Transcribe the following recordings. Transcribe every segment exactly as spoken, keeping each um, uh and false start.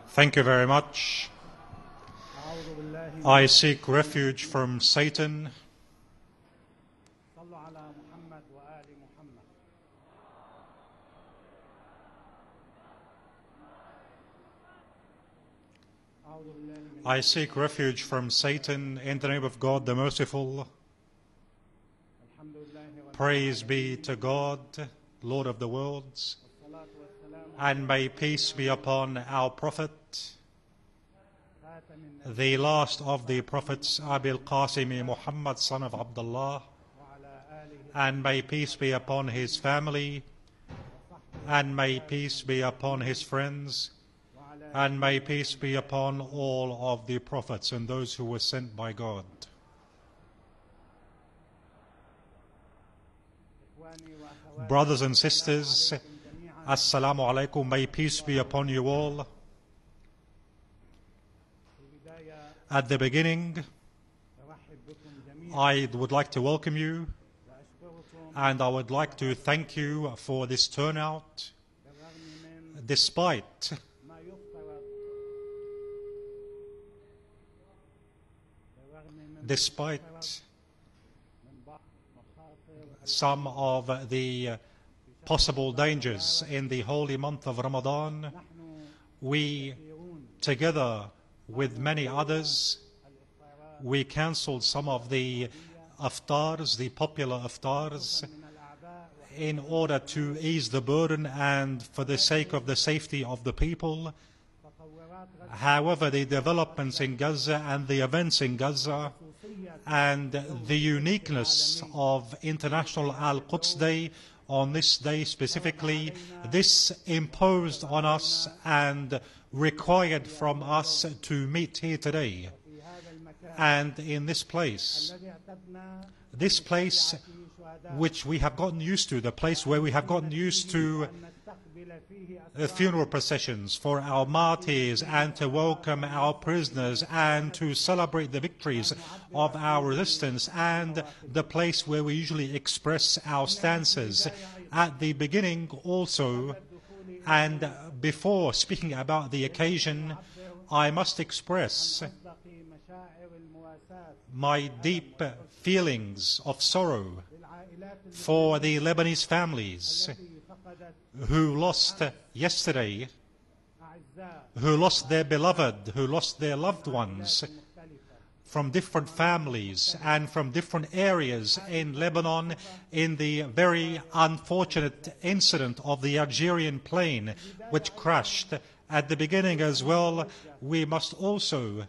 Thank you very much. I seek refuge from Satan. I seek refuge from Satan in the name of God the Merciful. Praise be to God, Lord of the worlds, and may peace be upon our Prophet, the last of the prophets, Abil Qasim Muhammad, son of Abdullah, and may peace be upon his family, and may peace be upon his friends, and may peace be upon all of the prophets and those who were sent by God. Brothers and sisters, Assalamu alaikum, may peace be upon you all. At the beginning, I would like to welcome you, and I would like to thank you for this turnout, despite despite some of the possible dangers in the holy month of Ramadan. We, together with many others, we cancelled some of the iftars, the popular iftars, in order to ease the burden and for the sake of the safety of the people. However, the developments in Gaza and the events in Gaza and the uniqueness of International Al-Quds Day on this day specifically, this imposed on us and required from us to meet here today. And in this place, this place which we have gotten used to, the place where we have gotten used to the funeral processions for our martyrs and to welcome our prisoners and to celebrate the victories of our resistance, and the place where we usually express our stances. At the beginning also, and before speaking about the occasion, I must express my deep feelings of sorrow for the Lebanese families who lost yesterday, who lost their beloved, who lost their loved ones from different families and from different areas in Lebanon in the very unfortunate incident of the Algerian plane which crashed. At the beginning as well, we must also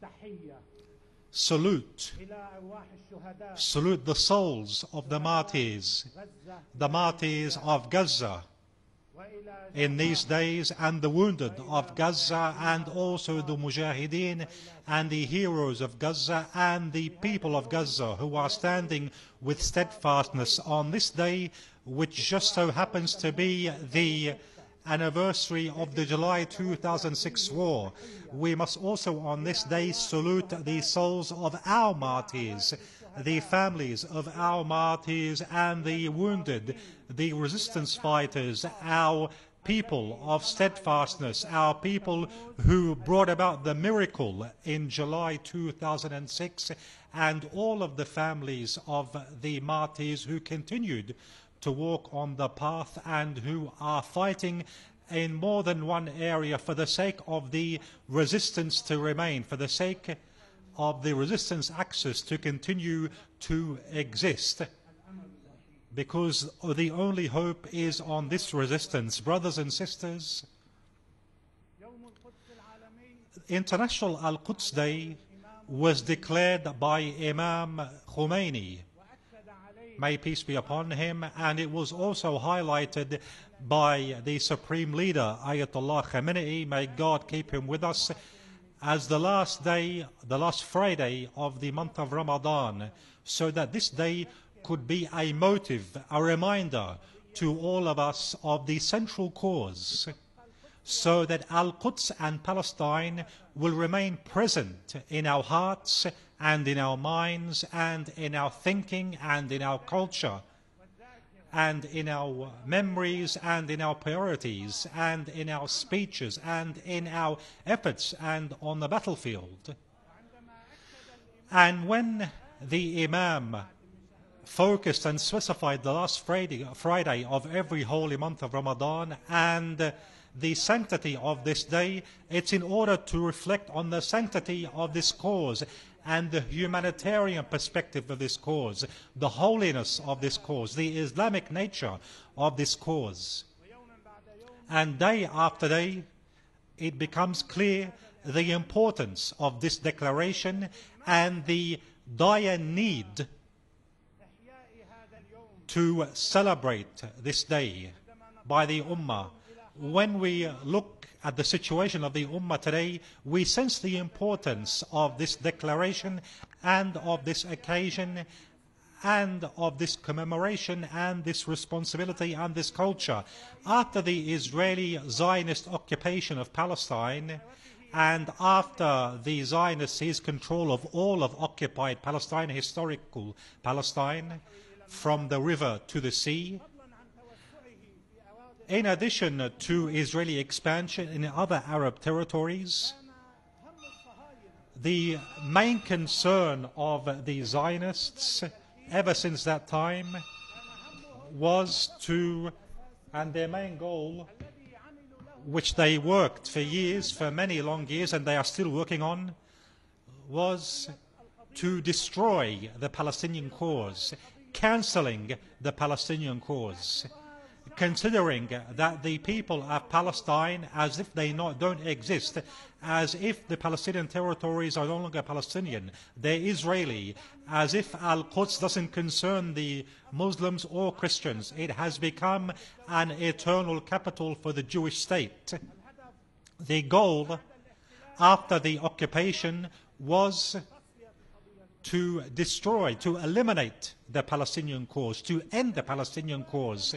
salute salute the souls of the martyrs, the martyrs of Gaza in these days, and the wounded of Gaza, and also the mujahideen and the heroes of Gaza and the people of Gaza who are standing with steadfastness on this day, which just so happens to be the anniversary of the July two thousand six war. We must also on this day salute the souls of our martyrs, the families of our martyrs and the wounded, the resistance fighters, our people of steadfastness, our people who brought about the miracle in July two thousand six, and all of the families of the martyrs who continued to walk on the path and who are fighting in more than one area for the sake of the resistance to remain, for the sake of the resistance axis to continue to exist, because the only hope is on this resistance. Brothers and sisters, International Al-Quds Day was declared by Imam Khomeini, may peace be upon him, and it was also highlighted by the Supreme Leader, Ayatollah Khamenei, may God keep him with us, as the last day, the last Friday of the month of Ramadan, so that this day could be a motive, a reminder to all of us of the central cause, so that Al-Quds and Palestine will remain present in our hearts and in our minds and in our thinking and in our culture. and in our memories and in our priorities and in our speeches and in our efforts and on the battlefield. And when the Imam focused and specified the last Friday, Friday of every holy month of Ramadan and the sanctity of this day, it's in order to reflect on the sanctity of this cause and the humanitarian perspective of this cause, the holiness of this cause, the Islamic nature of this cause. And day after day, it becomes clear the importance of this declaration and the dire need to celebrate this day by the Ummah. When we look at the situation of the Ummah today, we sense the importance of this declaration and of this occasion and of this commemoration and this responsibility and this culture. After the Israeli Zionist occupation of Palestine and after the Zionist seized control of all of occupied Palestine, historical Palestine, from the river to the sea, in addition to Israeli expansion in other Arab territories, the main concern of the Zionists ever since that time was to, and their main goal, which they worked for years, for many long years, and they are still working on, was to destroy the Palestinian cause, cancelling the Palestinian cause, considering that the people of Palestine, as if they not, don't exist, as if the Palestinian territories are no longer Palestinian, they're Israeli, as if Al-Quds doesn't concern the Muslims or Christians. It has become an eternal capital for the Jewish state. The goal after the occupation was to destroy, to eliminate the Palestinian cause, to end the Palestinian cause.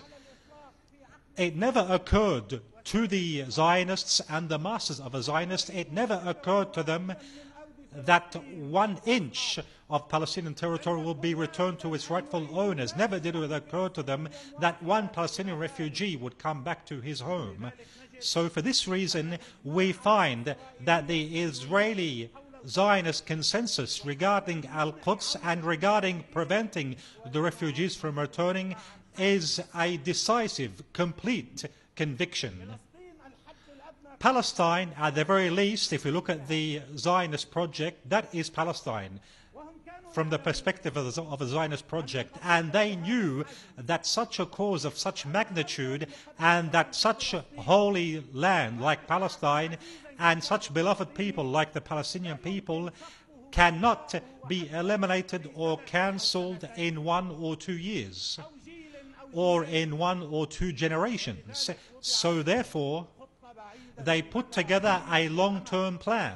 It never occurred to the Zionists and the masters of the Zionists, it never occurred to them that one inch of Palestinian territory will be returned to its rightful owners. Never did it occur to them that one Palestinian refugee would come back to his home. So for this reason, we find that the Israeli Zionist consensus regarding Al-Quds and regarding preventing the refugees from returning is a decisive, complete conviction. Palestine, at the very least, if you look at the Zionist project, that is Palestine from the perspective of the, of the Zionist project. And they knew that such a cause of such magnitude and that such a holy land like Palestine and such beloved people like the Palestinian people cannot be eliminated or cancelled in one or two years or in one or two generations. So therefore, they put together a long-term plan,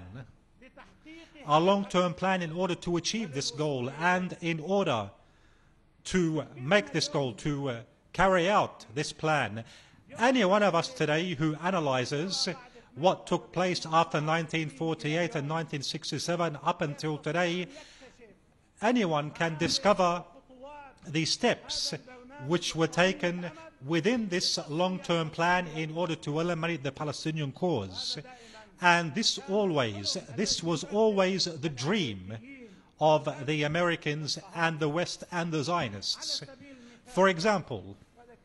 a long-term plan in order to achieve this goal and in order to make this goal, to uh, carry out this plan. Any one of us today who analyzes what took place after nineteen forty-eight and nineteen sixty-seven up until today, anyone can discover the steps which were taken within this long-term plan in order to eliminate the Palestinian cause. And this always, this was always the dream of the Americans and the West and the Zionists. For example,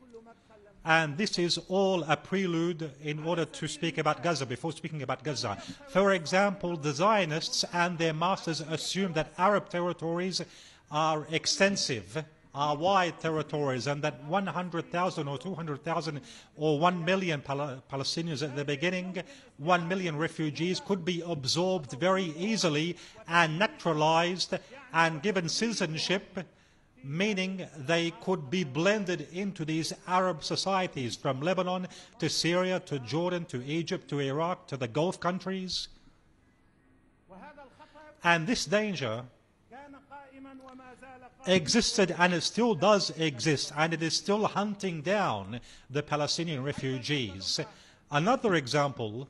and this is all a prelude in order to speak about Gaza, before speaking about Gaza. For example, the Zionists and their masters assumed that Arab territories are extensive, are wide territories, and that one hundred thousand or two hundred thousand or one million Pal Palestinians at the beginning, one million refugees could be absorbed very easily and naturalized and given citizenship, meaning they could be blended into these Arab societies from Lebanon to Syria to Jordan to Egypt to Iraq to the Gulf countries. And this danger existed and it still does exist, and it is still hunting down the Palestinian refugees. Another example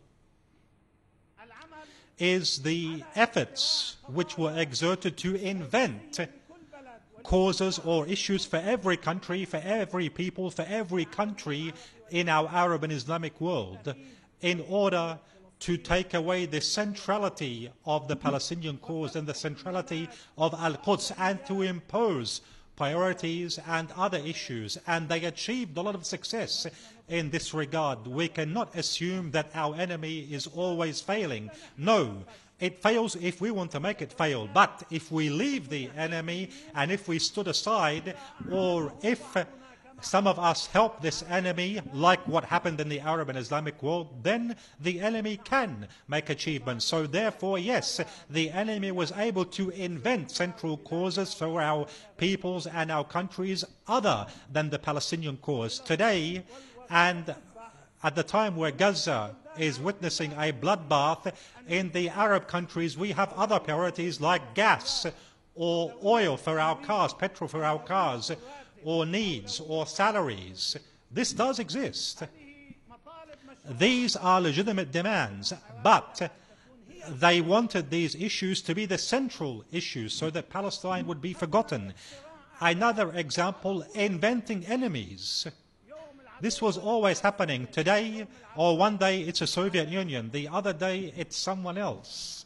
is the efforts which were exerted to invent causes or issues for every country, for every people, for every country in our Arab and Islamic world in order to take away the centrality of the Palestinian cause and the centrality of Al-Quds and to impose priorities and other issues. And they achieved a lot of success in this regard. We cannot assume that our enemy is always failing. No. It fails if we want to make it fail. But if we leave the enemy and if we stood aside, or if some of us help this enemy, like what happened in the Arab and Islamic world, then the enemy can make achievements. So therefore, yes, the enemy was able to invent central causes for our peoples and our countries other than the Palestinian cause. Today, and at the time where Gaza is witnessing a bloodbath, in the Arab countries we have other priorities like gas or oil for our cars, petrol for our cars, or needs or salaries. This does exist. These are legitimate demands, but they wanted these issues to be the central issues so that Palestine would be forgotten. Another example, inventing enemies. This was always happening. Today, or one day, it's the Soviet Union. The other day, it's someone else.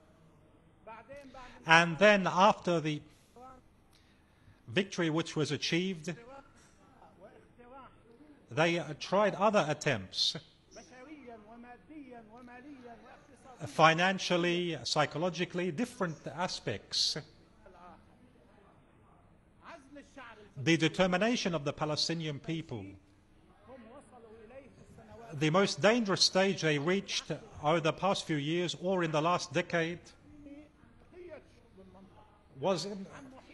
And then after the victory which was achieved, they uh, tried other attempts, financially, psychologically, different aspects. The determination of the Palestinian people, the most dangerous stage they reached over the past few years or in the last decade was in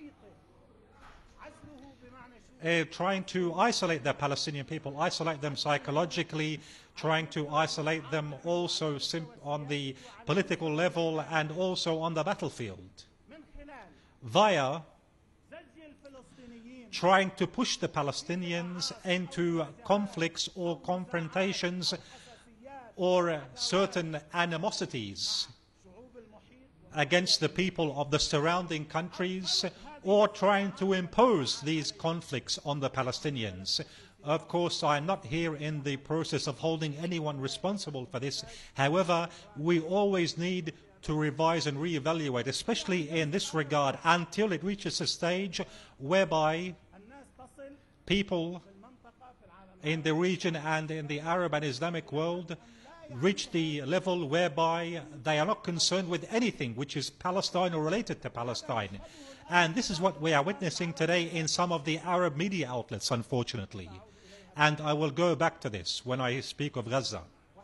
Uh, trying to isolate the Palestinian people, isolate them psychologically, trying to isolate them also on the political level and also on the battlefield, via trying to push the Palestinians into conflicts or confrontations or uh, certain animosities against the people of the surrounding countries, or trying to impose these conflicts on the Palestinians. Of course, I am not here in the process of holding anyone responsible for this. However, we always need to revise and reevaluate, especially in this regard, until it reaches a stage whereby people in the region and in the Arab and Islamic world reach the level whereby they are not concerned with anything which is Palestine or related to Palestine. And this is what we are witnessing today in some of the Arab media outlets, unfortunately. And I will go back to this when I speak of Gaza.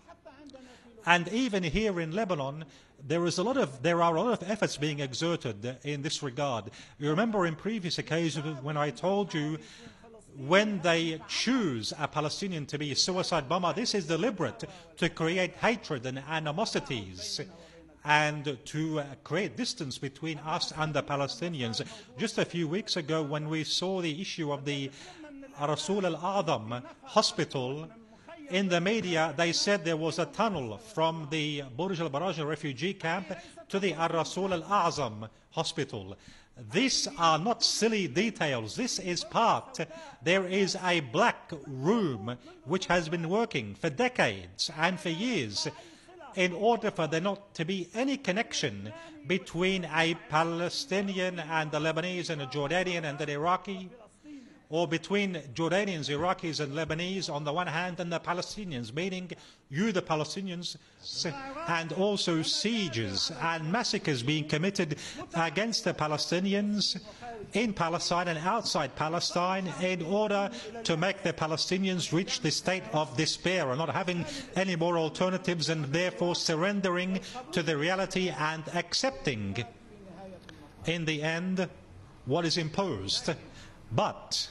And even here in Lebanon, there is a lot of there are a lot of efforts being exerted in this regard. You remember in previous occasions when I told you, when they choose a Palestinian to be a suicide bomber, this is deliberate, to create hatred and animosities and to uh, create distance between us and the Palestinians. Just a few weeks ago, when we saw the issue of the Rasul al-A'zam hospital, in the media they said there was a tunnel from the Burj al-Baraj refugee camp to the Rasul al-A'zam hospital. These are not silly details. This is part. There is a black room which has been working for decades and for years in order for there not to be any connection between a Palestinian and the Lebanese and a Jordanian and an Iraqi, or between Jordanians, Iraqis and Lebanese on the one hand and the Palestinians, meaning you the Palestinians, and also sieges and massacres being committed against the Palestinians in Palestine and outside Palestine in order to make the Palestinians reach the state of despair and not having any more alternatives and therefore surrendering to the reality and accepting in the end what is imposed. But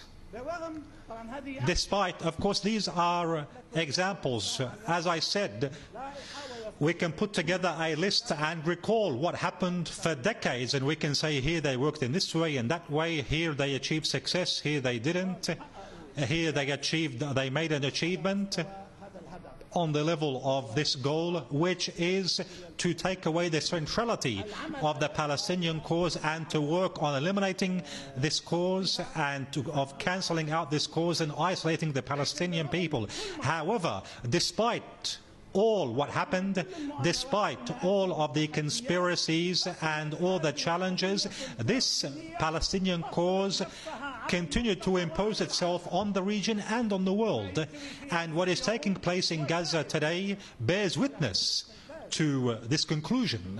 despite, of course, these are examples. As I said, we can put together a list and recall what happened for decades, and we can say here they worked in this way and that way, here they achieved success, here they didn't, here they achieved, they made an achievement. on the level of this goal, which is to take away the centrality of the Palestinian cause and to work on eliminating this cause and to, of cancelling out this cause and isolating the Palestinian people. However, despite all what happened, despite all of the conspiracies and all the challenges, this Palestinian cause continued to impose itself on the region and on the world. And what is taking place in Gaza today bears witness to this conclusion.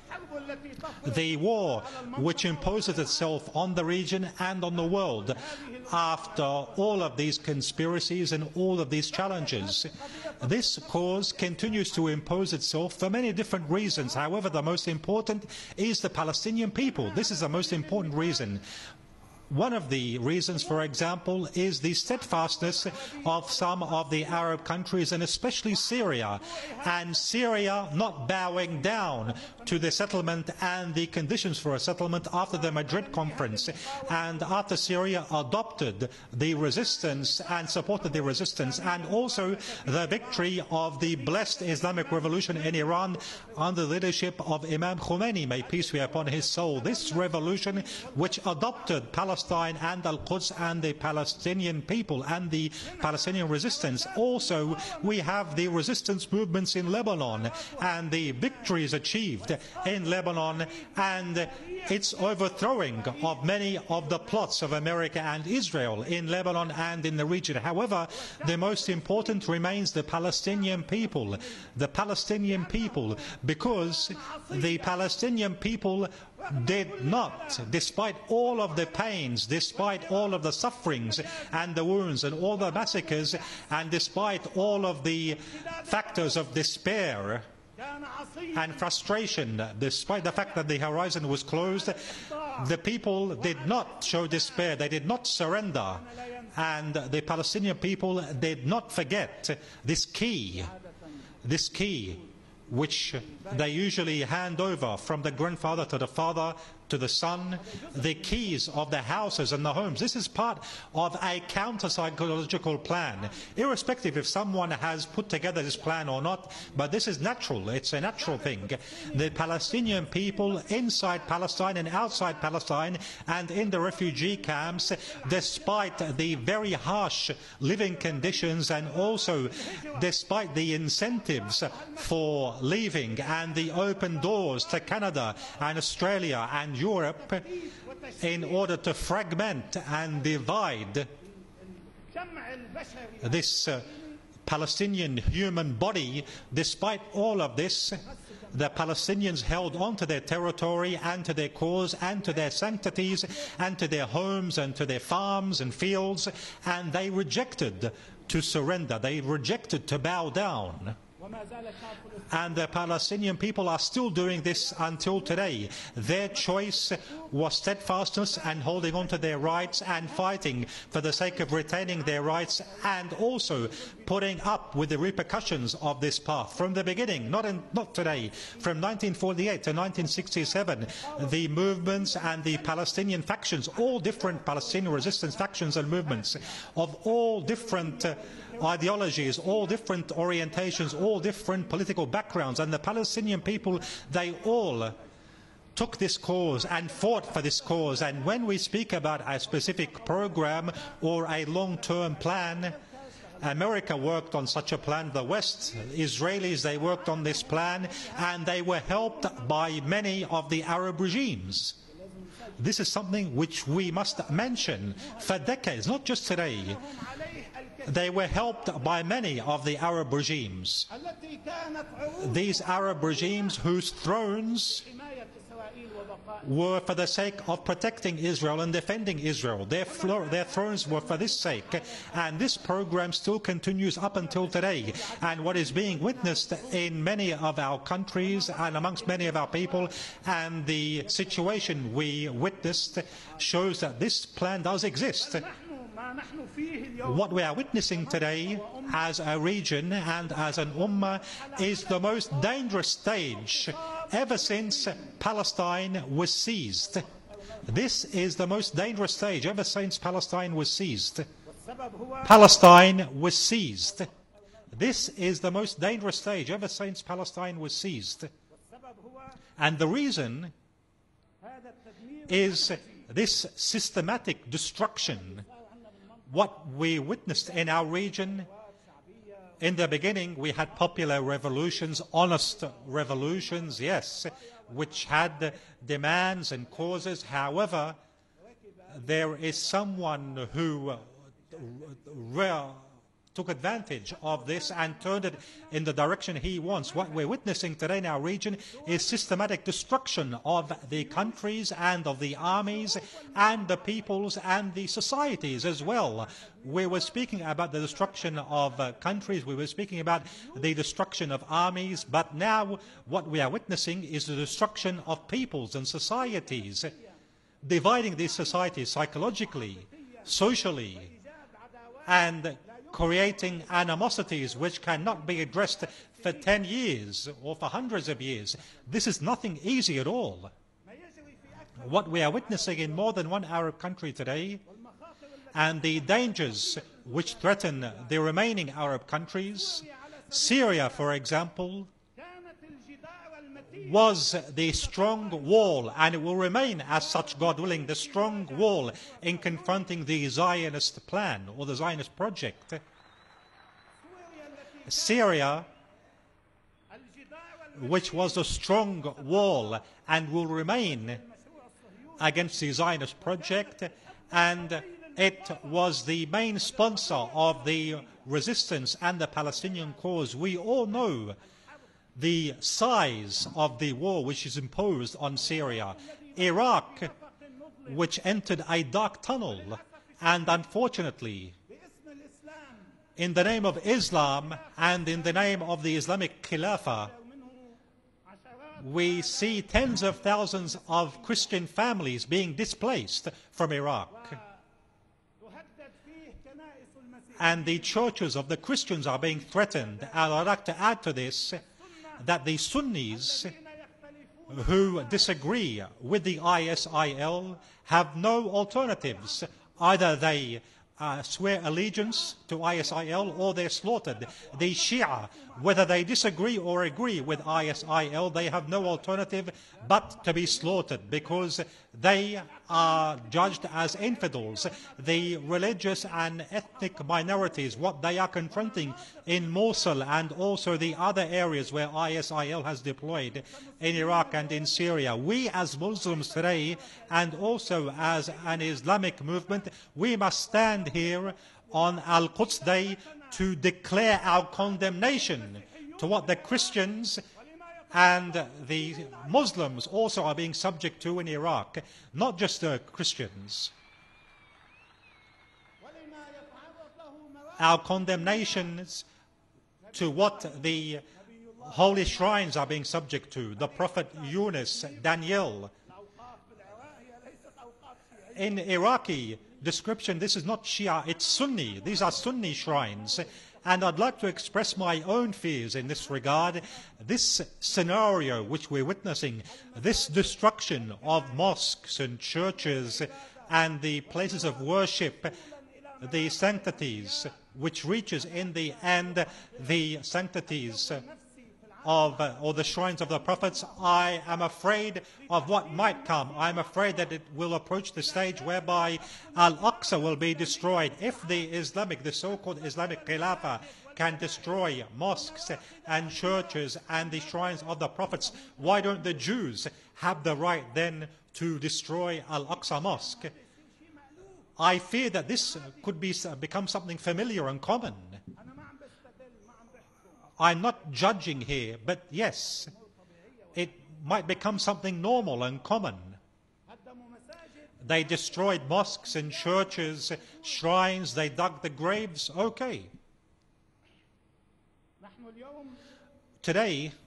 The war which imposes itself on the region and on the world after all of these conspiracies and all of these challenges. This cause continues to impose itself for many different reasons. However, the most important is the Palestinian people. This is the most important reason. One of the reasons, for example, is the steadfastness of some of the Arab countries, and especially Syria, and Syria not bowing down to the settlement and the conditions for a settlement after the Madrid conference, and after Syria adopted the resistance and supported the resistance, and also the victory of the blessed Islamic Revolution in Iran under the leadership of Imam Khomeini, may peace be upon his soul. This revolution, which adopted Palestine and Al-Quds and the Palestinian people and the Palestinian resistance. Also, we have the resistance movements in Lebanon and the victories achieved in Lebanon and its overthrowing of many of the plots of America and Israel in Lebanon and in the region. However, the most important remains the Palestinian people. The Palestinian people, because the Palestinian people did not, despite all of the pains, despite all of the sufferings and the wounds and all the massacres, and despite all of the factors of despair and frustration, despite the fact that the horizon was closed, the people did not show despair, they did not surrender, and the Palestinian people did not forget this key, this key which they usually hand over from the grandfather to the father to the son, the keys of the houses and the homes. This is part of a counter-psychological plan, irrespective if someone has put together this plan or not, but this is natural, it's a natural thing. The Palestinian people inside Palestine and outside Palestine and in the refugee camps, despite the very harsh living conditions and also despite the incentives for leaving and the open doors to Canada and Australia and Europe in order to fragment and divide this uh, Palestinian human body. Despite all of this, the Palestinians held on to their territory and to their cause and to their sanctities and to their homes and to their farms and fields, and they rejected to surrender, they rejected to bow down. And the Palestinian people are still doing this until today. Their choice was steadfastness and holding on to their rights and fighting for the sake of retaining their rights and also putting up with the repercussions of this path. From the beginning, not, in, not today, from nineteen forty-eight to nineteen sixty-seven, the movements and the Palestinian factions, all different Palestinian resistance factions and movements of all different uh, ideologies, all different orientations, all different political backgrounds, and the Palestinian people, they all took this cause and fought for this cause. And when we speak about a specific program or a long-term plan, America worked on such a plan, the West, Israelis, they worked on this plan, and they were helped by many of the Arab regimes. This is something which we must mention for decades, not just today. They were helped by many of the Arab regimes. These Arab regimes whose thrones were for the sake of protecting Israel and defending Israel. Their, their thrones were for this sake. And this program still continues up until today. And what is being witnessed in many of our countries and amongst many of our people, and the situation we witnessed shows that this plan does exist. What we are witnessing today as a region and as an ummah is the most dangerous stage ever since Palestine was seized. This is the most dangerous stage ever since Palestine was seized. Palestine was seized. This is the most dangerous stage ever since Palestine was seized. And the reason is this systematic destruction. What we witnessed in our region, in the beginning we had popular revolutions, honest revolutions, yes, which had demands and causes. However, there is someone who re- took advantage of this and turned it in the direction he wants. What we're witnessing today in our region is systematic destruction of the countries and of the armies and the peoples and the societies as well. We were speaking about the destruction of uh, countries, we were speaking about the destruction of armies, but now what we are witnessing is the destruction of peoples and societies, dividing these societies psychologically, socially, and creating animosities which cannot be addressed for ten years or for hundreds of years. This is nothing easy at all. What we are witnessing in more than one Arab country today, and the dangers which threaten the remaining Arab countries, Syria, for example, was the strong wall, and it will remain as such, God willing, the strong wall in confronting the Zionist plan or the Zionist project. Syria, which was a strong wall and will remain against the Zionist project, and it was the main sponsor of the resistance and the Palestinian cause. We all know the size of the war which is imposed on Syria. Iraq, which entered a dark tunnel, and unfortunately, in the name of Islam and in the name of the Islamic Khilafah, we see tens of thousands of Christian families being displaced from Iraq. And the churches of the Christians are being threatened. And I'd like to add to this that the Sunnis who disagree with the I S I L have no alternatives. Either they uh, swear allegiance to I S I L or they're slaughtered. The Shia, whether they disagree or agree with I S I L, they have no alternative but to be slaughtered, because they are judged as infidels. The religious and ethnic minorities, what they are confronting in Mosul and also the other areas where I S I L has deployed in Iraq and in Syria. We as Muslims today, and also as an Islamic movement, we must stand here on Al-Quds Day to declare our condemnation to what the Christians and the Muslims also are being subject to in Iraq, not just the Christians. Our condemnations to what the holy shrines are being subject to, the Prophet Yunus, Daniel. In Iraqi description, this is not Shia, it's Sunni. These are Sunni shrines. And I'd like to express my own fears in this regard. This scenario which we're witnessing, this destruction of mosques and churches and the places of worship, the sanctities, which reaches in the end the sanctities of, uh, or the shrines of the prophets, I am afraid of what might come. I'm afraid that it will approach the stage whereby Al-Aqsa will be destroyed. If the Islamic, the so-called Islamic Khilafah can destroy mosques and churches and the shrines of the prophets, why don't the Jews have the right then to destroy Al-Aqsa Mosque? I fear that this could be, become something familiar and common. I'm not judging here, but yes, it might become something normal and common. They destroyed mosques and churches, shrines, they dug the graves, okay. Today,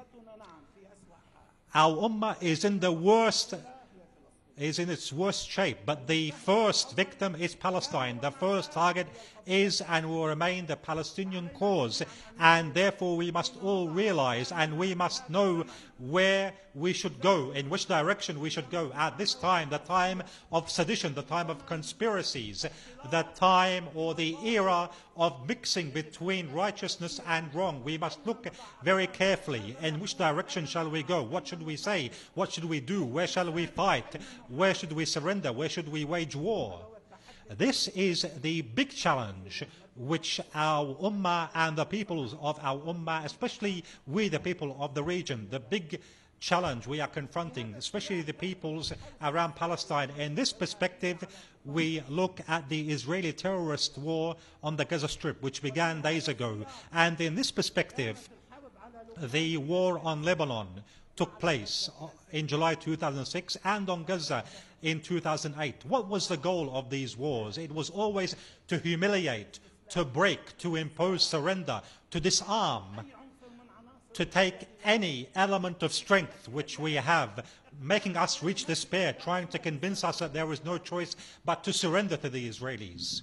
our ummah is in the worst, is in its worst shape, but the first victim is Palestine. The first target is and will remain the Palestinian cause, and therefore we must all realize and we must know where we should go, in which direction we should go at this time, the time of sedition, the time of conspiracies, the time or the era of mixing between righteousness and wrong. We must look very carefully in which direction shall we go, what should we say, what should we do, where shall we fight, where should we surrender, where should we wage war. This is the big challenge which our ummah and the peoples of our ummah, especially we the people of the region, the big challenge we are confronting, especially the peoples around Palestine. In this perspective, we look at the Israeli terrorist war on the Gaza Strip, which began days ago. And in this perspective, the war on Lebanon took place in July two thousand six and on Gaza in two thousand eight. What was the goal of these wars? It was always to humiliate, to break, to impose surrender, to disarm, to take any element of strength which we have, making us reach despair, trying to convince us that there is no choice but to surrender to the Israelis.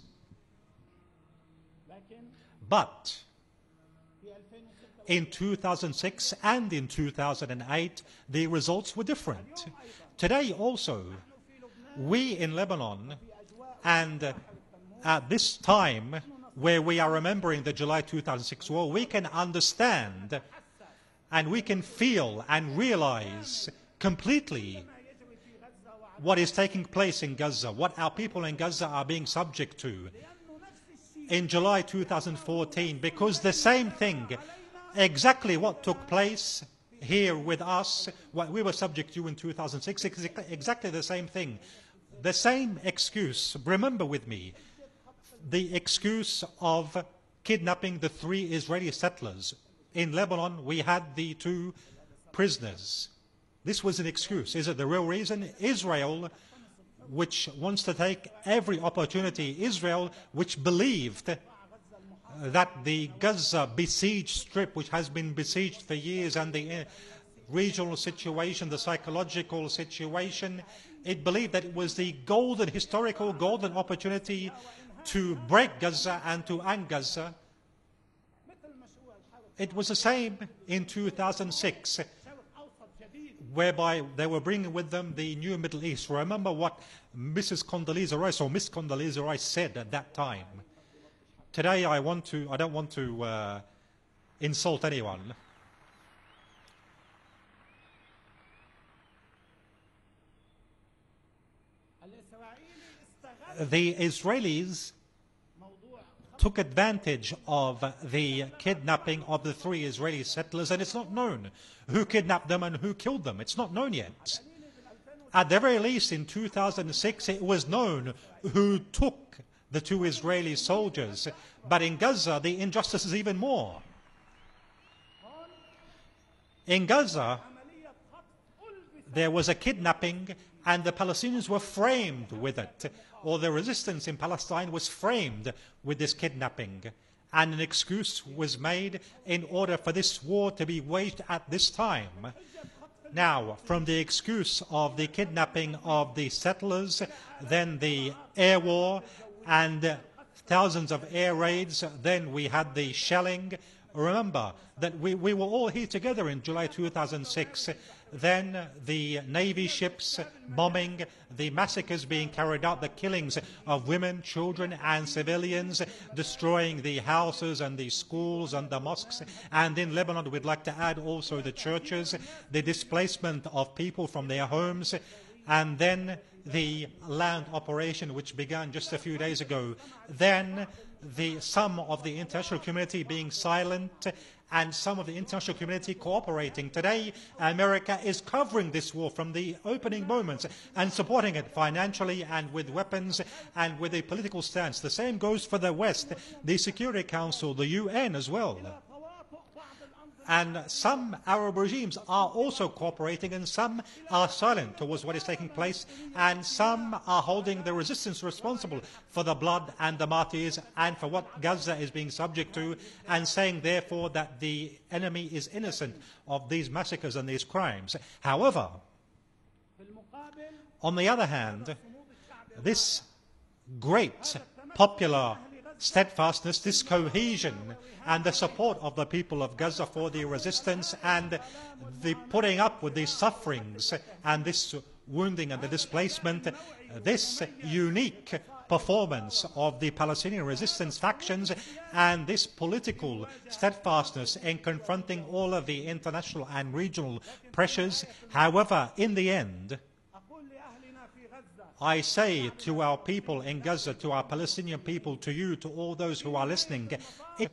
But in two thousand six and in two thousand eight, the results were different. Today also, we in Lebanon, and at this time where we are remembering the July two thousand six war, we can understand and we can feel and realize completely what is taking place in Gaza, what our people in Gaza are being subject to in July two thousand fourteen, because the same thing, exactly what took place here with us, what we were subject to in two thousand six, exactly the same thing. The same excuse, remember with me, the excuse of kidnapping the three Israeli settlers. In Lebanon, we had the two prisoners. This was an excuse. Is it the real reason? Israel, which wants to take every opportunity, Israel, which believed that the Gaza besieged strip, which has been besieged for years, and the regional situation, the psychological situation, it believed that it was the golden, historical golden opportunity to break Gaza and to end Gaza. It was the same in two thousand six, whereby they were bringing with them the new Middle East. Remember what Missus Condoleezza Rice or Miss Condoleezza Rice said at that time. Today, I want to, I don't want to uh, insult anyone. The Israelis took advantage of the kidnapping of the three Israeli settlers, and it's not known who kidnapped them and who killed them. It's not known yet. At the very least, in two thousand six, it was known who took the two Israeli soldiers. But in Gaza, the injustice is even more. In Gaza, there was a kidnapping, and the Palestinians were framed with it, or the resistance in Palestine was framed with this kidnapping. And an excuse was made in order for this war to be waged at this time. Now, from the excuse of the kidnapping of the settlers, then the air war, and thousands of air raids, then we had the shelling. Remember that we, we were all here together in July two thousand six. Then the Navy ships bombing, the massacres being carried out, the killings of women, children and civilians, destroying the houses and the schools and the mosques. And in Lebanon, we'd like to add also the churches, the displacement of people from their homes, and then the land operation which began just a few days ago. Then the some of the international community being silent and some of the international community cooperating. Today, America is covering this war from the opening moments and supporting it financially and with weapons and with a political stance. The same goes for the West, the Security Council, the U N as well. And some Arab regimes are also cooperating, and some are silent towards what is taking place, and some are holding the resistance responsible for the blood and the martyrs and for what Gaza is being subject to, and saying therefore that the enemy is innocent of these massacres and these crimes. However, on the other hand, this great popular steadfastness, this cohesion, and the support of the people of Gaza for the resistance and the putting up with these sufferings and this wounding and the displacement, this unique performance of the Palestinian resistance factions and this political steadfastness in confronting all of the international and regional pressures. However, in the end, I say to our people in Gaza, to our Palestinian people, to you, to all those who are listening, it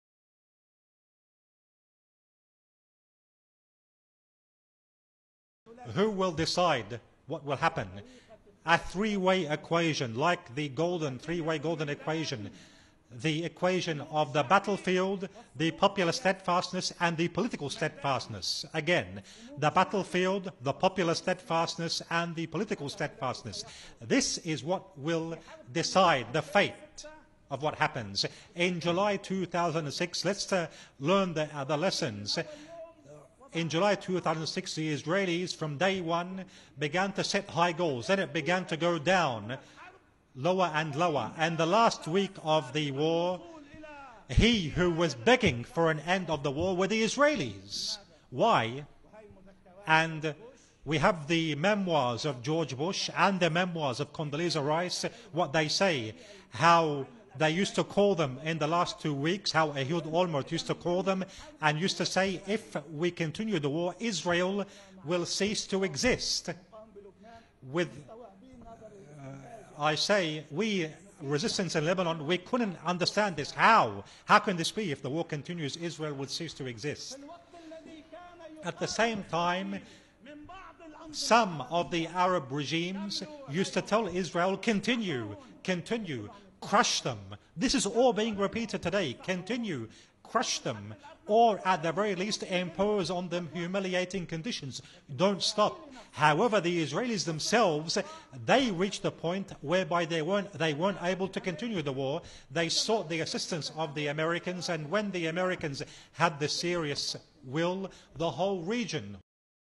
who will decide what will happen? A three-way equation, like the golden, three-way golden equation, the equation of the battlefield, the popular steadfastness, and the political steadfastness. Again, the battlefield, the popular steadfastness, and the political steadfastness. This is what will decide the fate of what happens. In July two thousand six, let's uh, learn the, uh, the lessons. In July two thousand six, the Israelis from day one began to set high goals. Then it began to go down lower and lower. And the last week of the war, he who was begging for an end of the war were the Israelis. Why? And we have the memoirs of George Bush and the memoirs of Condoleezza Rice, what they say, how they used to call them in the last two weeks, how Ehud Olmert used to call them and used to say, if we continue the war, Israel will cease to exist. With, uh, I say, we, resistance in Lebanon, we couldn't understand this. How? How can this be? If the war continues, Israel will cease to exist. At the same time, some of the Arab regimes used to tell Israel, continue, continue. Crush them. This is all being repeated today. Continue, crush them, or at the very least impose on them humiliating conditions. Don't stop. However, the Israelis themselves, they reached a point whereby they weren't, they weren't able to continue the war. They sought the assistance of the Americans, and when the Americans had the serious will, the whole region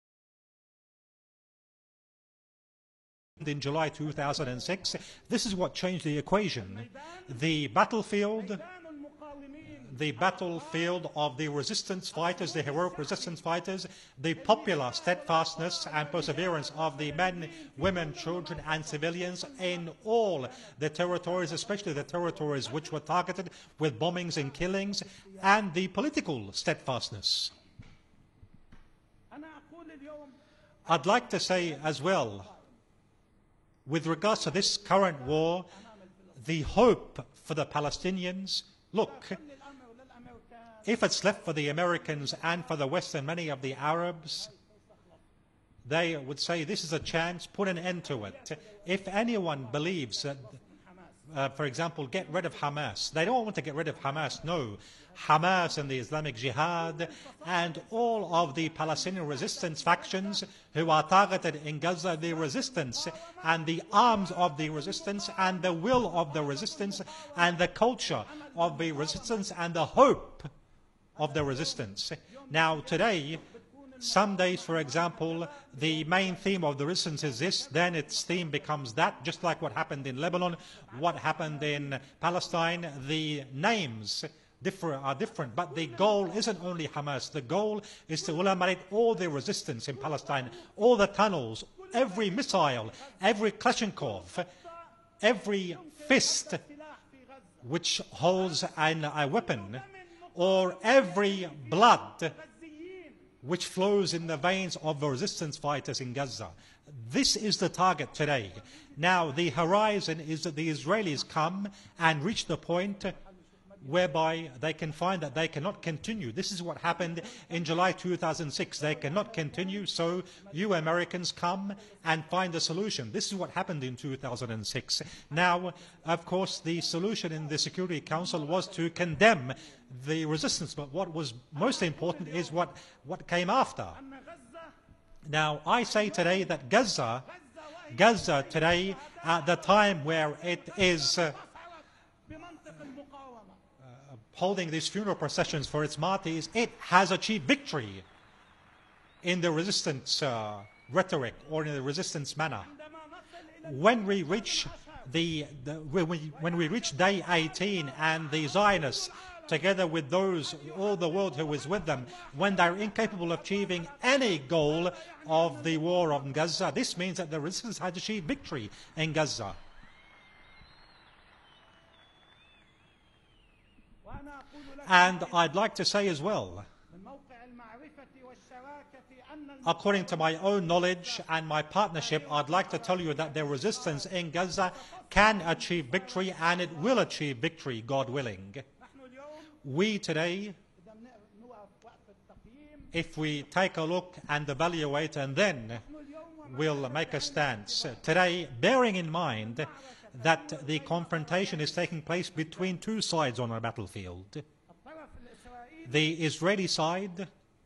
in July two thousand six, this is what changed the equation. The battlefield, the battlefield of the resistance fighters, the heroic resistance fighters, the popular steadfastness and perseverance of the men, women, children, and civilians in all the territories, especially the territories which were targeted with bombings and killings, and the political steadfastness. I'd like to say as well, with regards to this current war, the hope for the Palestinians, look, if it's left for the Americans and for the West and many of the Arabs, they would say this is a chance, put an end to it. If anyone believes that, uh, for example, get rid of Hamas, they don't want to get rid of Hamas, no. Hamas and the Islamic Jihad and all of the Palestinian resistance factions who are targeted in Gaza, the resistance and the arms of the resistance and the will of the resistance and the culture of the resistance and the hope of the resistance. Now today, some days, for example, the main theme of the resistance is this, then its theme becomes that, just like what happened in Lebanon, what happened in Palestine, the names Different, are different, but the goal isn't only Hamas. The goal is to eliminate all the resistance in Palestine, all the tunnels, every missile, every Kalashnikov, every fist which holds an, a weapon, or every blood which flows in the veins of the resistance fighters in Gaza. This is the target today. Now, the horizon is that the Israelis come and reach the point whereby they can find that they cannot continue. This is what happened in July two thousand six. They cannot continue, so you Americans come and find a solution. This is what happened in two thousand six. Now, of course, the solution in the Security Council was to condemn the resistance, but what was most important is what, what came after. Now, I say today that Gaza, Gaza today, at the time where it is uh, holding these funeral processions for its martyrs, it has achieved victory in the resistance uh, rhetoric or in the resistance manner. When we reach the, the, when, we, when we reach day eighteen and the Zionists, together with those, all the world who is with them, when they're incapable of achieving any goal of the war on Gaza, this means that the resistance has achieved victory in Gaza. And I'd like to say as well, according to my own knowledge and my partnership, I'd like to tell you that the resistance in Gaza can achieve victory, and it will achieve victory, God willing. We today, if we take a look and evaluate, and then we'll make a stance. Today, bearing in mind that the confrontation is taking place between two sides on a battlefield. The Israeli side,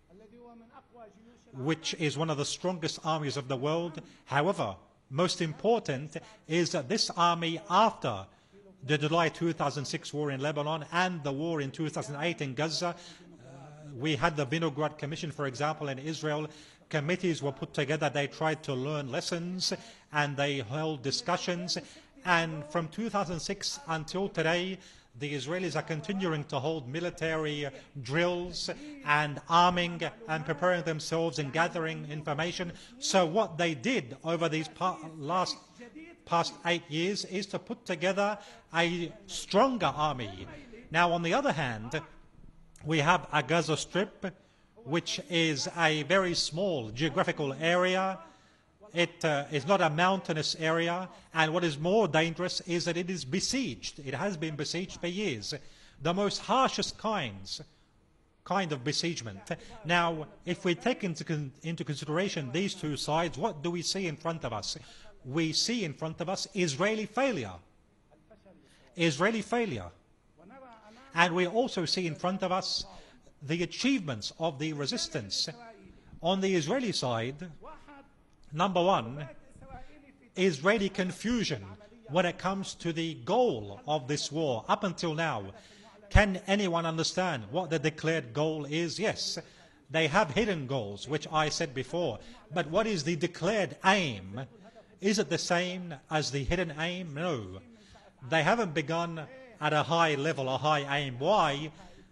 which is one of the strongest armies of the world. However, most important is that this army, after the July two thousand six war in Lebanon and the war in two thousand eight in Gaza, uh, we had the Vinograd Commission, for example, in Israel. Committees were put together. They tried to learn lessons and they held discussions. And from two thousand six until today, the Israelis are continuing to hold military drills and arming and preparing themselves and gathering information. So what they did over these pa last past eight years is to put together a stronger army. Now, on the other hand, we have a Gaza Strip, which is a very small geographical area. It uh, is not a mountainous area, and what is more dangerous is that it is besieged. It has been besieged for years. The most harshest kinds, kind of besiegement. Now, if we take into, con into consideration these two sides, what do we see in front of us? We see in front of us Israeli failure. Israeli failure. And we also see in front of us the achievements of the resistance. On the Israeli side, number one, Israeli confusion when it comes to the goal of this war. Up until now, can anyone understand what the declared goal is? Yes, they have hidden goals, which I said before. But what is the declared aim? Is it the same as the hidden aim? No. They haven't begun at a high level, a high aim. Why?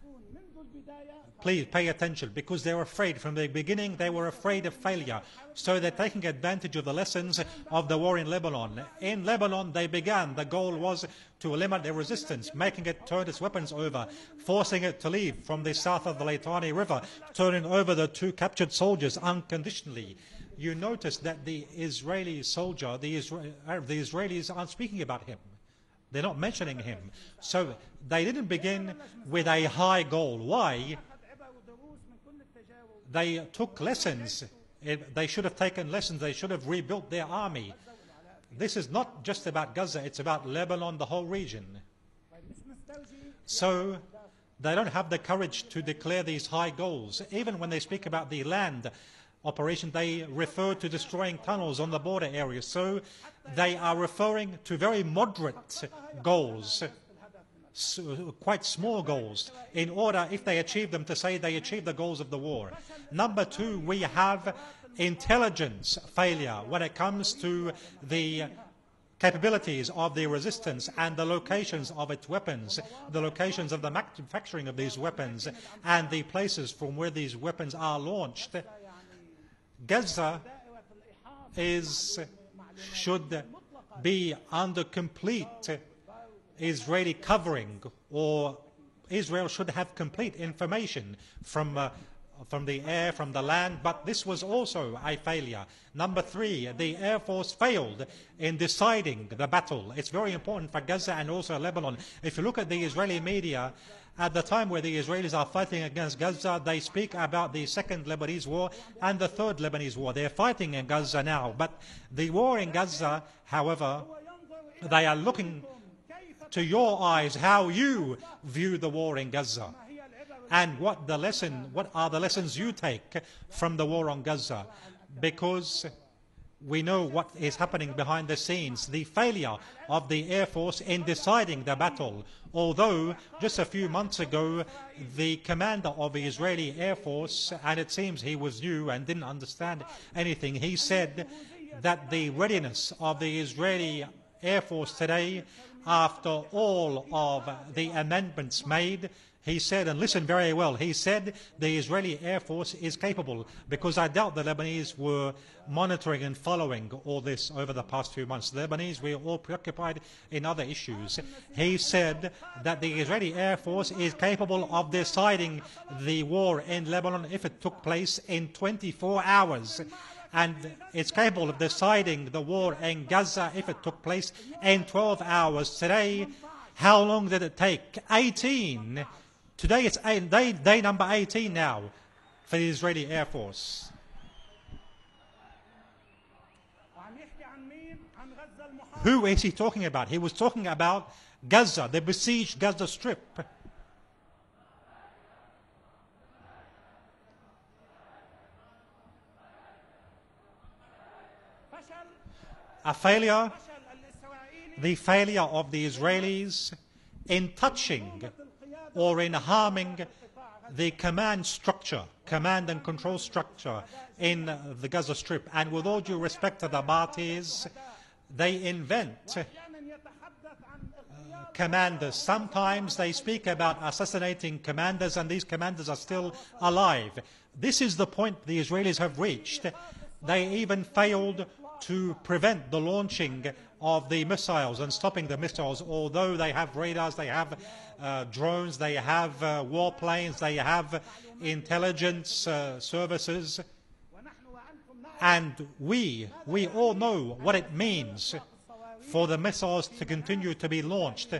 Please pay attention, because they're afraid. From the beginning, they were afraid of failure. So they're taking advantage of the lessons of the war in Lebanon. In Lebanon, they began. The goal was to eliminate their resistance, making it turn its weapons over, forcing it to leave from the south of the Litani River, turning over the two captured soldiers unconditionally. You notice that the Israeli soldier, the, Isra uh, the Israelis aren't speaking about him. They're not mentioning him. So they didn't begin with a high goal. Why? They took lessons. They should have taken lessons. They should have rebuilt their army. This is not just about Gaza. It's about Lebanon, the whole region. So they don't have the courage to declare these high goals. Even when they speak about the land operation, they refer to destroying tunnels on the border areas. So they are referring to very moderate goals, so quite small goals, in order, if they achieve them, to say they achieved the goals of the war. Number two, we have intelligence failure when it comes to the capabilities of the resistance and the locations of its weapons, the locations of the manufacturing of these weapons, and the places from where these weapons are launched. Gaza is, should be under complete Israeli covering, or Israel should have complete information from uh, from the air, from the land, but this was also a failure. Number three, the Air Force failed in deciding the battle. It's very important for Gaza and also Lebanon. If you look at the Israeli media, at the time where the Israelis are fighting against Gaza, they speak about the second Lebanese war and the third Lebanese war. They're fighting in Gaza now, but the war in Gaza, however, they are looking to your eyes how you view the war in Gaza. And what the lesson, what are the lessons you take from the war on Gaza? Because we know what is happening behind the scenes, the failure of the Air Force in deciding the battle. Although just a few months ago, the commander of the Israeli Air Force, and it seems he was new and didn't understand anything, he said that the readiness of the Israeli Air Force today, after all of the amendments made, he said, and listen very well, he said the Israeli Air Force is capable, because I doubt the Lebanese were monitoring and following all this over the past few months. The Lebanese were all preoccupied in other issues. He said that the Israeli Air Force is capable of deciding the war in Lebanon if it took place in twenty-four hours. And it's capable of deciding the war in Gaza if it took place in twelve hours. Today, how long did it take? eighteen. Today it's eight, day, day number eighteen now for the Israeli Air Force. Who is he talking about? He was talking about Gaza, the besieged Gaza Strip. A failure, the failure of the Israelis in touching or in harming the command structure, command and control structure in the Gaza Strip. And with all due respect to the Baathis, they invent uh, commanders. Sometimes they speak about assassinating commanders, and these commanders are still alive. This is the point the Israelis have reached. They even failed to prevent the launching of the missiles and stopping the missiles, although they have radars, they have uh, drones, they have uh, warplanes, they have intelligence uh, services. And we, we all know what it means for the missiles to continue to be launched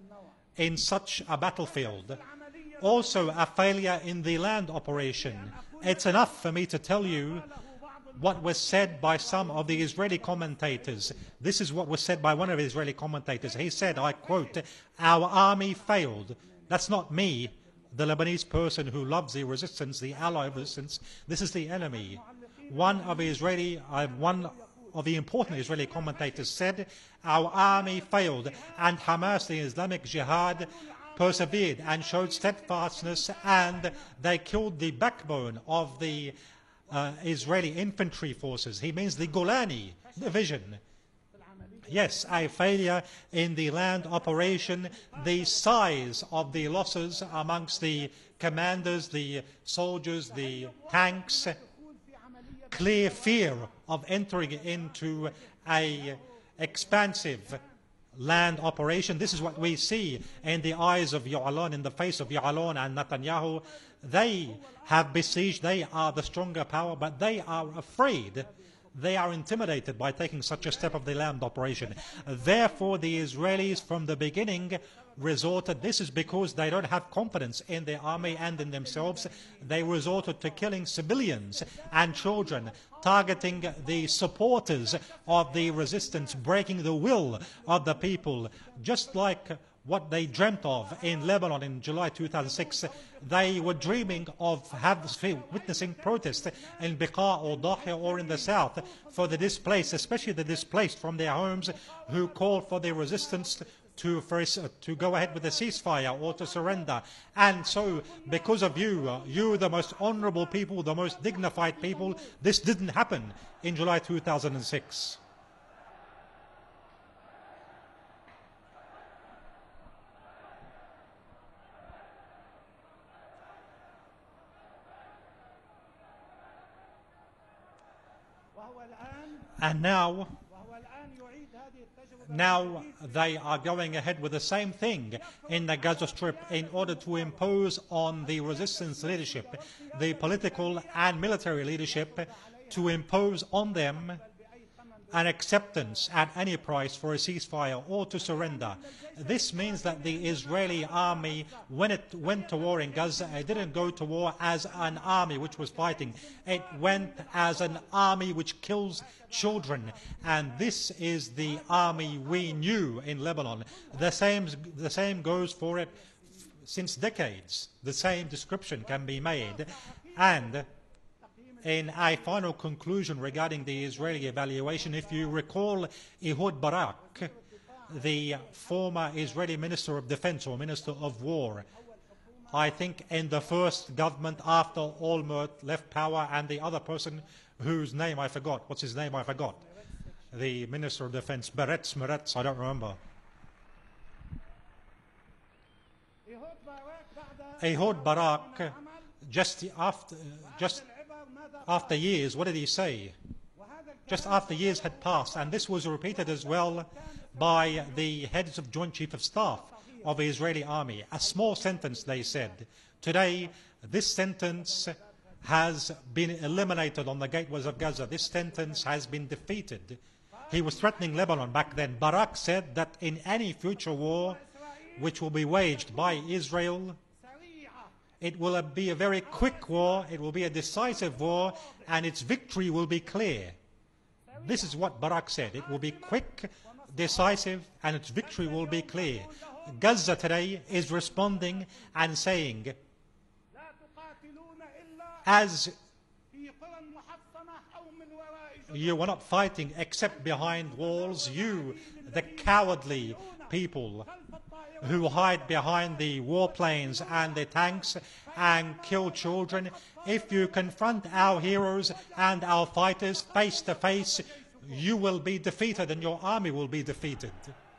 in such a battlefield. Also, a failure in the land operation. It's enough for me to tell you what was said by some of the Israeli commentators. This is what was said by one of the Israeli commentators. He said, I quote, "Our army failed." That's not me, the Lebanese person who loves the resistance, the ally of resistance. This is the enemy. One of the Israeli, uh, one of the important Israeli commentators said, "Our army failed, and Hamas, the Islamic Jihad, persevered and showed steadfastness, and they killed the backbone of the Uh, Israeli infantry forces." He means the Golani division. Yes, a failure in the land operation. The size of the losses amongst the commanders, the soldiers, the tanks, clear fear of entering into a expansive land operation. This is what we see in the eyes of Ya'alon, in the face of Ya'alon and Netanyahu. They have besieged, they are the stronger power, but they are afraid. They are intimidated by taking such a step of the land operation. Therefore, the Israelis from the beginning resorted, this is because they don't have confidence in their army and in themselves, they resorted to killing civilians and children, targeting the supporters of the resistance, breaking the will of the people, just like what they dreamt of in Lebanon in July two thousand six. They were dreaming of have, witnessing protests in Beqa or Dahia or in the south for the displaced, especially the displaced from their homes, who called for the resistance to, first, uh, to go ahead with the ceasefire or to surrender. And so, because of you, uh, you the most honorable people, the most dignified people, this didn't happen in July two thousand six. And now, now they are going ahead with the same thing in the Gaza Strip in order to impose on the resistance leadership, the political and military leadership, to impose on them an acceptance at any price for a ceasefire or to surrender. This means that the Israeli army, when it went to war in Gaza, it didn't go to war as an army which was fighting. It went as an army which kills children. And this is the army we knew in Lebanon. The same, the same goes for it since decades. The same description can be made. And in a final conclusion regarding the Israeli evaluation, if you recall Ehud Barak, the former Israeli Minister of Defense or Minister of War, I think in the first government after Olmert left power, and the other person whose name I forgot, what's his name I forgot, the Minister of Defense, Beretz, Meretz, I don't remember. Ehud Barak, just after, just after years, what did he say? Just after years had passed, and this was repeated as well by the heads of Joint Chief of Staff of the Israeli army. A small sentence, they said. Today, this sentence has been eliminated on the gateways of Gaza. This sentence has been defeated. He was threatening Lebanon back then. Barak said that in any future war which will be waged by Israel, it will be a very quick war, it will be a decisive war, and its victory will be clear. This is what Barak said. It will be quick, decisive, and its victory will be clear. Gaza today is responding and saying, as you were not fighting except behind walls, you, the cowardly people who hide behind the warplanes and the tanks and kill children, if you confront our heroes and our fighters face to face, you will be defeated and your army will be defeated.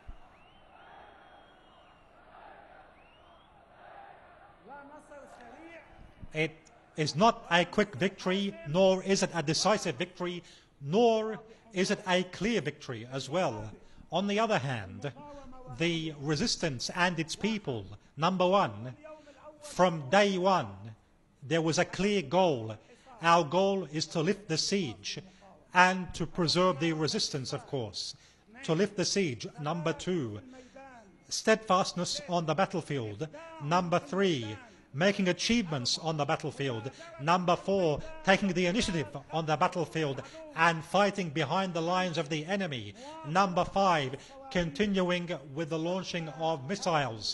It is not a quick victory, nor is it a decisive victory, nor is it a clear victory as well. On the other hand, the resistance and its people, number one, from day one, there was a clear goal. Our goal is to lift the siege and to preserve the resistance, of course. To lift the siege. Number two, steadfastness on the battlefield. Number three, making achievements on the battlefield. Number four, taking the initiative on the battlefield and fighting behind the lines of the enemy. Number five, continuing with the launching of missiles,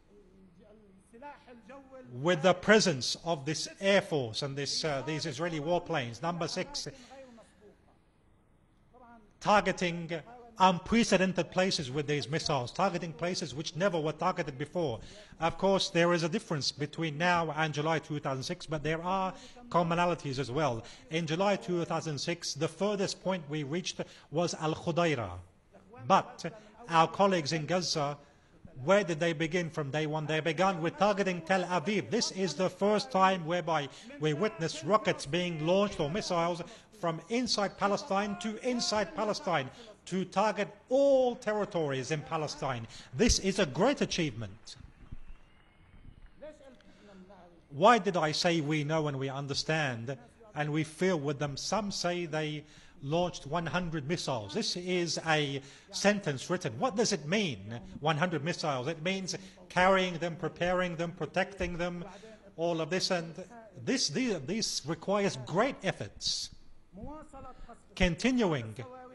with the presence of this Air Force and this, uh, these Israeli warplanes. Number six, targeting unprecedented places with these missiles, targeting places which never were targeted before. Of course, there is a difference between now and July two thousand six, but there are commonalities as well. In July two thousand six, the furthest point we reached was Al-Khudaira. But our colleagues in Gaza, where did they begin from day one? They began with targeting Tel Aviv. This is the first time whereby we witnessed rockets being launched or missiles from inside Palestine to inside Palestine to target all territories in Palestine. This is a great achievement. Why did I say we know and we understand and we feel with them? Some say they launched one hundred missiles. This is a sentence written. What does it mean, one hundred missiles? It means carrying them, preparing them, protecting them, all of this. And this, these, these requires great efforts. Continuing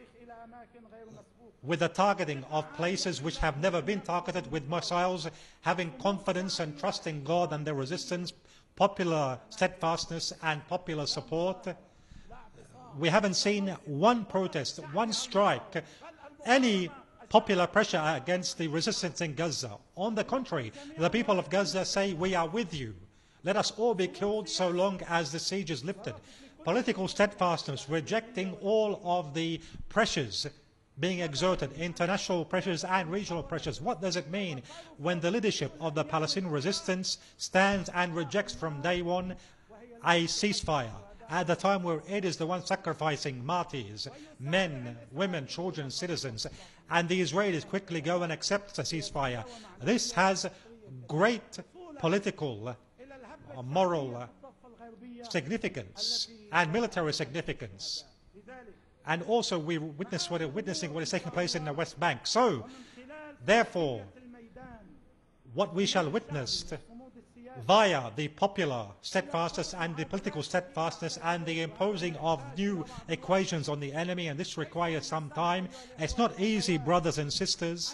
with the targeting of places which have never been targeted with missiles, having confidence and trust in God and their resistance, popular steadfastness and popular support. We haven't seen one protest, one strike, any popular pressure against the resistance in Gaza. On the contrary, the people of Gaza say, we are with you. Let us all be killed so long as the siege is lifted. Political steadfastness, rejecting all of the pressures being exerted, international pressures and regional pressures. What does it mean when the leadership of the Palestinian resistance stands and rejects from day one a ceasefire, at the time where it is the one sacrificing martyrs, men, women, children, citizens, and the Israelis quickly go and accept a ceasefire? This has great political, uh, moral uh, significance and military significance. And also we witness what, witnessing what is taking place in the West Bank. So, therefore, what we shall witness via the popular steadfastness and the political steadfastness and the imposing of new equations on the enemy, and this requires some time. It's not easy, brothers and sisters,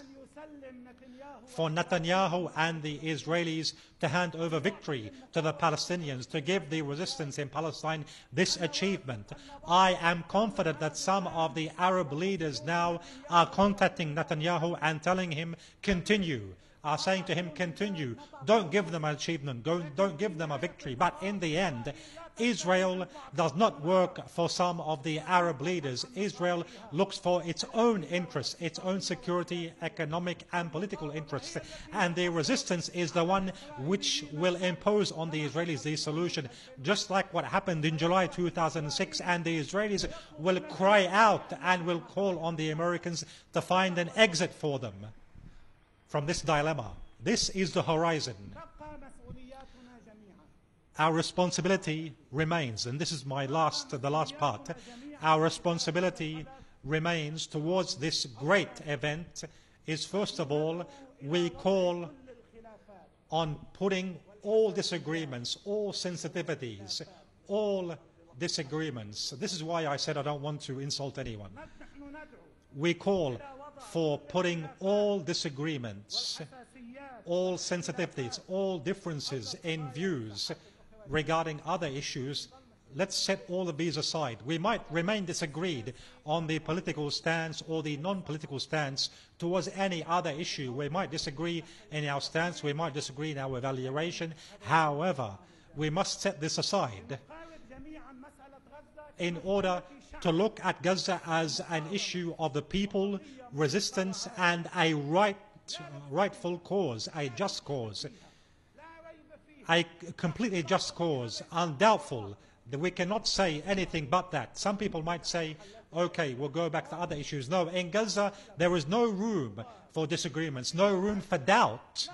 for Netanyahu and the Israelis to hand over victory to the Palestinians, to give the resistance in Palestine this achievement. I am confident that some of the Arab leaders now are contacting Netanyahu and telling him, continue, are saying to him, continue, don't give them an achievement, don't, don't give them a victory. But in the end, Israel does not work for some of the Arab leaders. Israel looks for its own interests, its own security, economic and political interests. And the resistance is the one which will impose on the Israelis the solution, just like what happened in July two thousand six. And the Israelis will cry out and will call on the Americans to find an exit for them from this dilemma. This is the horizon. Our responsibility remains, and this is my last, the last part. Our responsibility remains towards this great event is, first of all, we call on putting all disagreements, all sensitivities, all disagreements. This is why I said I don't want to insult anyone. We call for putting all disagreements, all sensitivities, all differences in views regarding other issues. Let's set all of these aside. We might remain disagreed on the political stance or the non-political stance towards any other issue. We might disagree in our stance, we might disagree in our evaluation. However, we must set this aside in order to look at Gaza as an issue of the people, resistance, and a right, rightful cause, a just cause. A completely just cause, undoubtful, that we cannot say anything but that. Some people might say, okay, we'll go back to other issues. No, in Gaza, there is no room for disagreements, no room for doubt.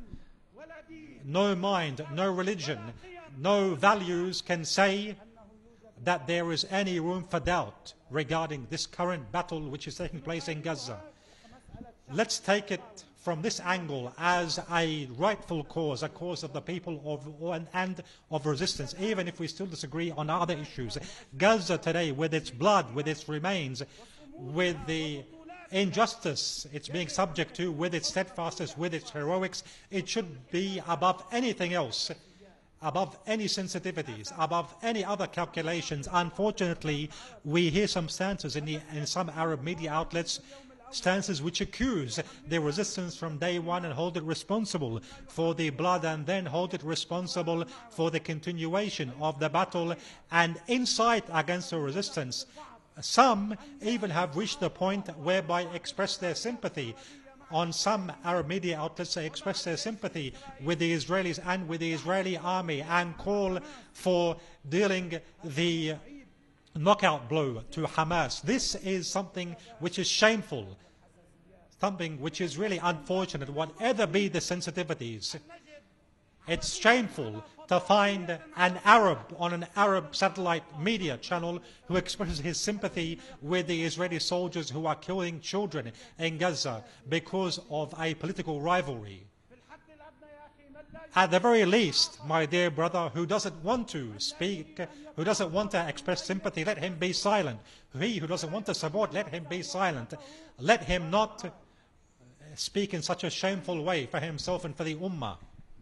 No mind, no religion, no values can say that there is any room for doubt regarding this current battle which is taking place in Gaza. Let's take it from this angle as a rightful cause, a cause of the people of, and of resistance, even if we still disagree on other issues. Gaza today, with its blood, with its remains, with the injustice it's being subject to, with its steadfastness, with its heroics, it should be above anything else, above any sensitivities, above any other calculations. Unfortunately, we hear some stances in, the, in some Arab media outlets, stances which accuse the resistance from day one and hold it responsible for the blood, and then hold it responsible for the continuation of the battle and incite against the resistance. Some even have reached the point whereby express their sympathy. On some Arab media outlets, they express their sympathy with the Israelis and with the Israeli army and call for dealing the knockout blow to Hamas. This is something which is shameful, something which is really unfortunate, whatever be the sensitivities. It's shameful to find an Arab on an Arab satellite media channel who expresses his sympathy with the Israeli soldiers who are killing children in Gaza because of a political rivalry. At the very least, my dear brother, who doesn't want to speak, who doesn't want to express sympathy, let him be silent. He who doesn't want to support, let him be silent. Let him not speak in such a shameful way for himself and for the Ummah.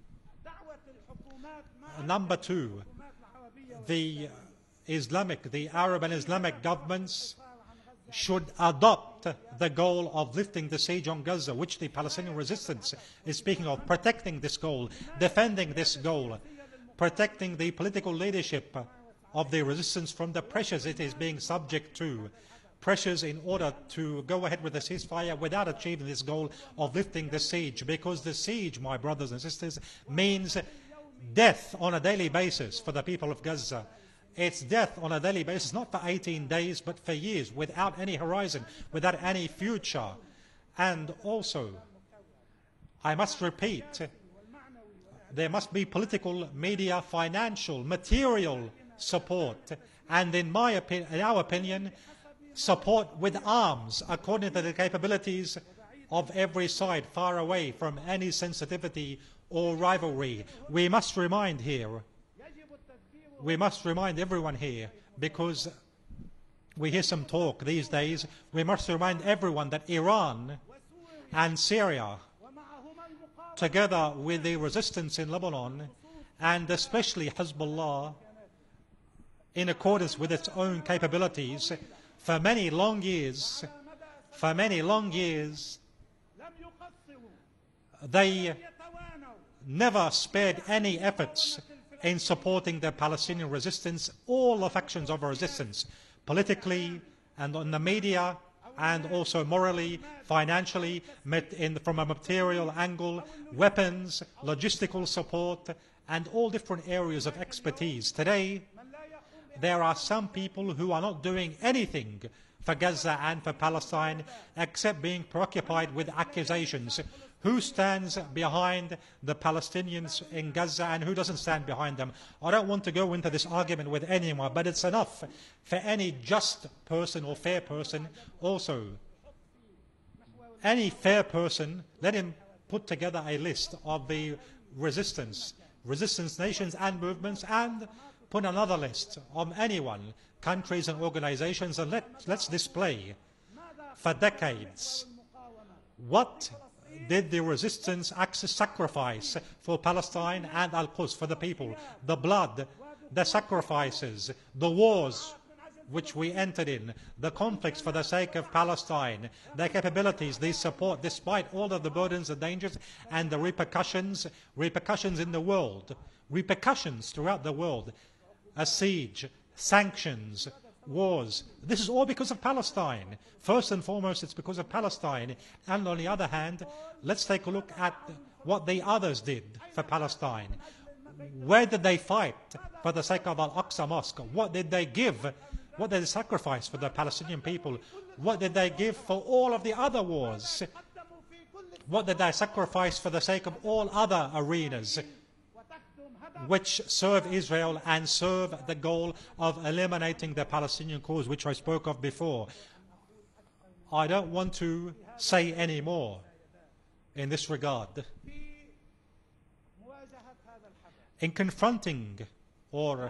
Number two, the Islamic, the Arab and Islamic governments should adopt the goal of lifting the siege on Gaza, which the Palestinian resistance is speaking of, protecting this goal, defending this goal, protecting the political leadership of the resistance from the pressures it is being subject to, pressures in order to go ahead with the ceasefire without achieving this goal of lifting the siege, because the siege, my brothers and sisters, means death on a daily basis for the people of Gaza. It's death on a daily basis, not for eighteen days, but for years, without any horizon, without any future. And also, I must repeat, there must be political, media, financial, material support, and in my opinion, in our opinion, support with arms according to the capabilities of every side, far away from any sensitivity or rivalry. We must remind here, we must remind everyone here, because we hear some talk these days, we must remind everyone that Iran and Syria, together with the resistance in Lebanon, and especially Hezbollah, in accordance with its own capabilities, for many long years, for many long years, they never spared any efforts in supporting the Palestinian resistance, all the factions of resistance, politically and on the media, and also morally, financially, met in, from a material angle, weapons, logistical support, and all different areas of expertise. Today, there are some people who are not doing anything for Gaza and for Palestine except being preoccupied with accusations. Who stands behind the Palestinians in Gaza and who doesn't stand behind them? I don't want to go into this argument with anyone, but it's enough for any just person or fair person also. Any fair person, let him put together a list of the resistance, resistance nations and movements, and put another list of anyone, countries and organizations, and let, let's display for decades what did the resistance access sacrifice for Palestine and Al-Quds, for the people, the blood, the sacrifices, the wars which we entered in, the conflicts for the sake of Palestine, their capabilities, their support, despite all of the burdens and dangers and the repercussions, repercussions in the world, repercussions throughout the world, a siege, sanctions, wars. This is all because of Palestine. First and foremost, it's because of Palestine. And on the other hand, let's take a look at what the others did for Palestine. Where did they fight for the sake of Al-Aqsa Mosque? What did they give? What did they sacrifice for the Palestinian people? What did they give for all of the other wars? What did they sacrifice for the sake of all other arenas which serve Israel and serve the goal of eliminating the Palestinian cause, which I spoke of before? I don't want to say any more in this regard. In confronting or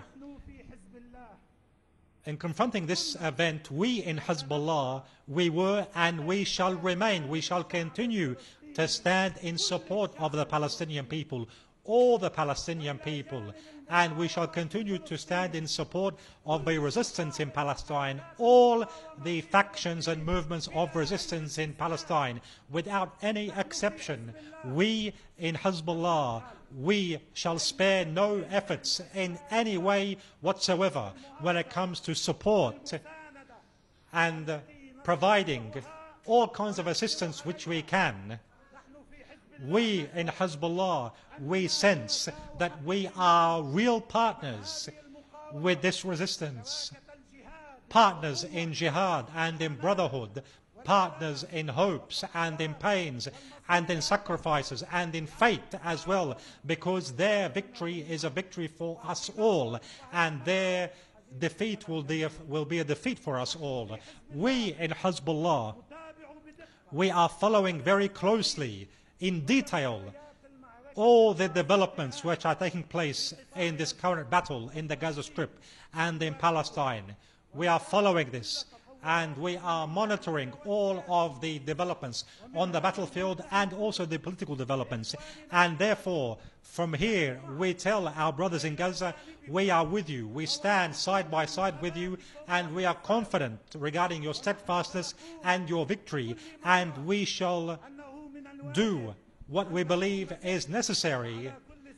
in confronting this event, we in Hezbollah, we were and we shall remain, we shall continue to stand in support of the Palestinian people, all the Palestinian people, and we shall continue to stand in support of the resistance in Palestine, all the factions and movements of resistance in Palestine, without any exception. We in Hezbollah, we shall spare no efforts in any way whatsoever when it comes to support and uh, providing all kinds of assistance which we can. We in Hezbollah, we sense that we are real partners with this resistance, partners in jihad and in brotherhood, partners in hopes and in pains and in sacrifices and in faith as well, because their victory is a victory for us all, and their defeat will be a, will be a defeat for us all. We in Hezbollah, we are following very closely in detail all the developments which are taking place in this current battle in the Gaza Strip and in Palestine. We are following this and we are monitoring all of the developments on the battlefield and also the political developments. And therefore, from here, we tell our brothers in Gaza, we are with you. We stand side by side with you, and we are confident regarding your steadfastness and your victory, and we shall do what we believe is necessary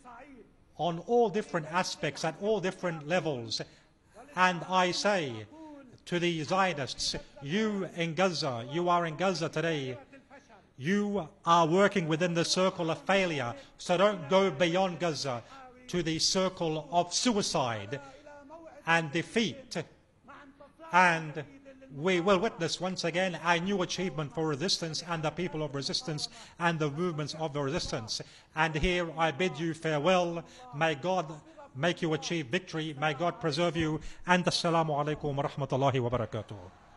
on all different aspects, at all different levels. And I say to the Zionists, you in Gaza, you are in Gaza today, you are working within the circle of failure, so don't go beyond Gaza to the circle of suicide and defeat. And we will witness once again a new achievement for resistance and the people of resistance and the movements of the resistance. And here I bid you farewell. May God make you achieve victory. May God preserve you. And assalamu alaikum wa rahmatullahi wa barakatuh.